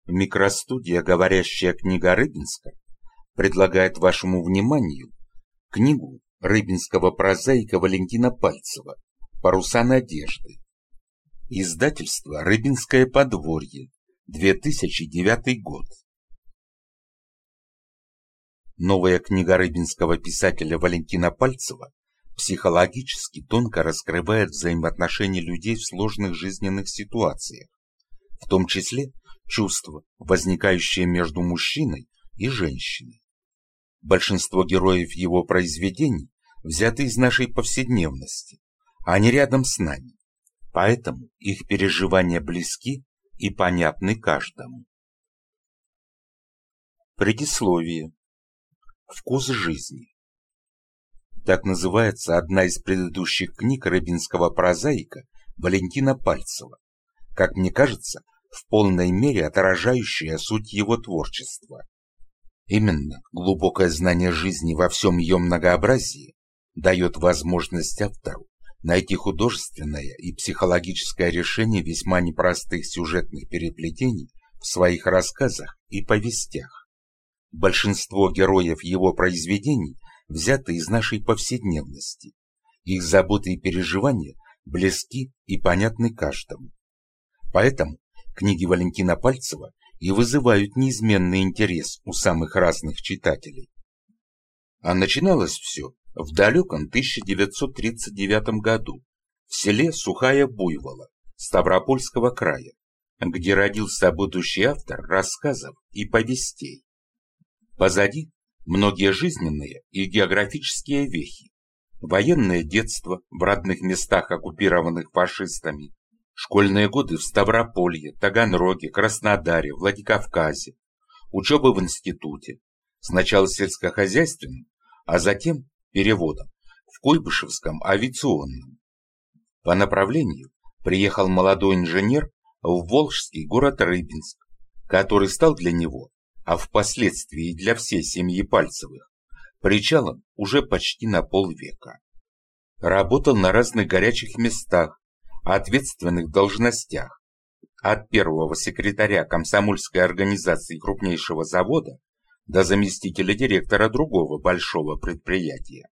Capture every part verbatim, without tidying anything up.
Микростудия «Говорящая книга Рыбинска» предлагает вашему вниманию книгу рыбинского прозаика Валентина Пальцева «Паруса надежды». Издательство «Рыбинское подворье», две тысячи девятый год. Новая книга рыбинского писателя Валентина Пальцева психологически тонко раскрывает взаимоотношения людей в сложных жизненных ситуациях, в том числе чувства, возникающие между мужчиной и женщиной. Большинство героев его произведений взяты из нашей повседневности, а они рядом с нами, поэтому их переживания близки и понятны каждому. Предисловие. Вкус жизни. Так называется одна из предыдущих книг рыбинского прозаика Валентина Пальцева, как мне кажется, в полной мере отражающая суть его творчества. Именно глубокое знание жизни во всем ее многообразии дает возможность автору найти художественное и психологическое решение весьма непростых сюжетных переплетений в своих рассказах и повестях. Большинство героев его произведений взяты из нашей повседневности. Их заботы и переживания близки и понятны каждому. Поэтому книги Валентина Пальцева и вызывают неизменный интерес у самых разных читателей. А начиналось все в далеком тысяча девятьсот тридцать девятом году в селе Сухая Буйвола Ставропольского края, где родился будущий автор рассказов и повестей. Позади многие жизненные и географические вехи, военное детство в родных местах, оккупированных фашистами, школьные годы в Ставрополье, Таганроге, Краснодаре, Владикавказе, учеба в институте, сначала сельскохозяйственным, а затем переводом в Куйбышевском авиационном. По направлению приехал молодой инженер в волжский город Рыбинск, который стал для него, а впоследствии и для всей семьи Пальцевых, причалом уже почти на полвека. Работал на разных горячих местах, ответственных должностях, от первого секретаря комсомольской организации крупнейшего завода до заместителя директора другого большого предприятия.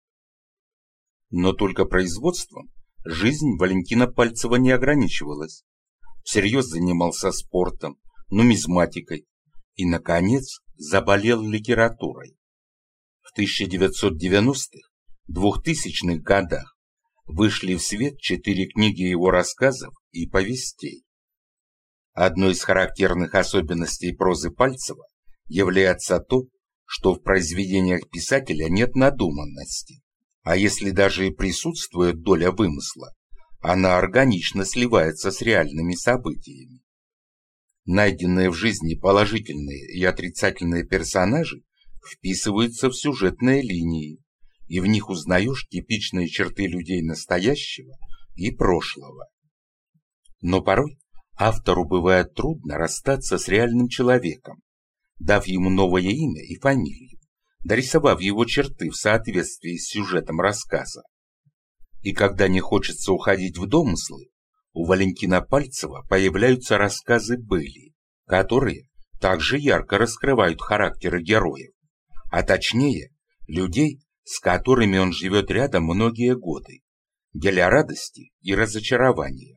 Но только производством жизнь Валентина Пальцева не ограничивалась. Всерьез занимался спортом, нумизматикой и, наконец, заболел литературой. В тысяча девятьсот девяностых — двухтысячных годах вышли в свет четыре книги его рассказов и повестей. Одной из характерных особенностей прозы Пальцева является то, что в произведениях писателя нет надуманности, а если даже и присутствует доля вымысла, она органично сливается с реальными событиями. Найденные в жизни положительные и отрицательные персонажи вписываются в сюжетные линии, и в них узнаешь типичные черты людей настоящего и прошлого. Но порой автору бывает трудно расстаться с реальным человеком, дав ему новое имя и фамилию, дорисовав его черты в соответствии с сюжетом рассказа. И когда не хочется уходить в домыслы, у Валентина Пальцева появляются рассказы были, которые также ярко раскрывают характеры героев, а точнее людей, с которыми он живет рядом многие годы, деля радости и разочарования.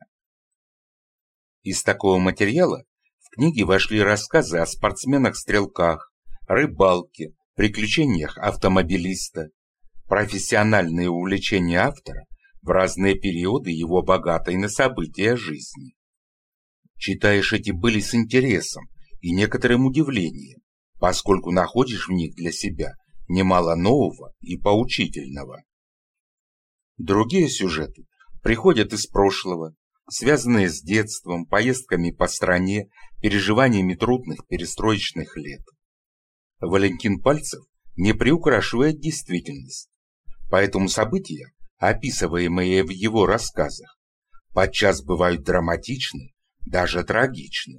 Из такого материала в книге вошли рассказы о спортсменах-стрелках, рыбалке, приключениях автомобилиста, профессиональные увлечения автора в разные периоды его богатой на события жизни. Читаешь эти были с интересом и некоторым удивлением, поскольку находишь в них для себя немало нового и поучительного. Другие сюжеты приходят из прошлого, связанные с детством, поездками по стране, переживаниями трудных перестроечных лет. Валентин Пальцев не приукрашивает действительность, поэтому события, описываемые в его рассказах, подчас бывают драматичны, даже трагичны.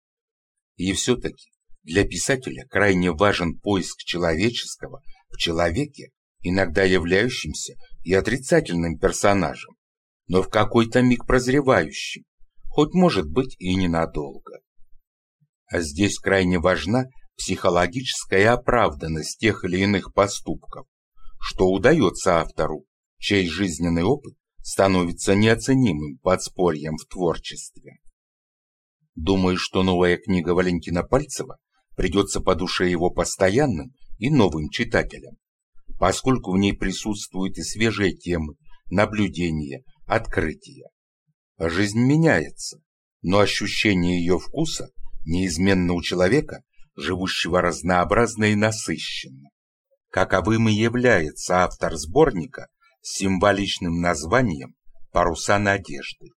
И все-таки для писателя крайне важен поиск человеческого в человеке, иногда являющимся и отрицательным персонажем, но в какой-то миг прозревающим, хоть может быть и ненадолго. А здесь крайне важна психологическая оправданность тех или иных поступков, что удается автору, чей жизненный опыт становится неоценимым подспорьем в творчестве. Думаю, что новая книга Валентина Пальцева придется по душе его постоянным и новым читателям, поскольку в ней присутствуют и свежие темы, наблюдения, открытия. Жизнь меняется, но ощущение ее вкуса неизменно у человека, живущего разнообразно и насыщенно. Каковым и является автор сборника с символичным названием «Паруса надежды».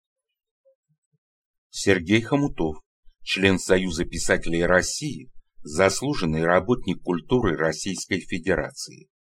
Сергей Хомутов, член Союза писателей России, заслуженный работник культуры Российской Федерации.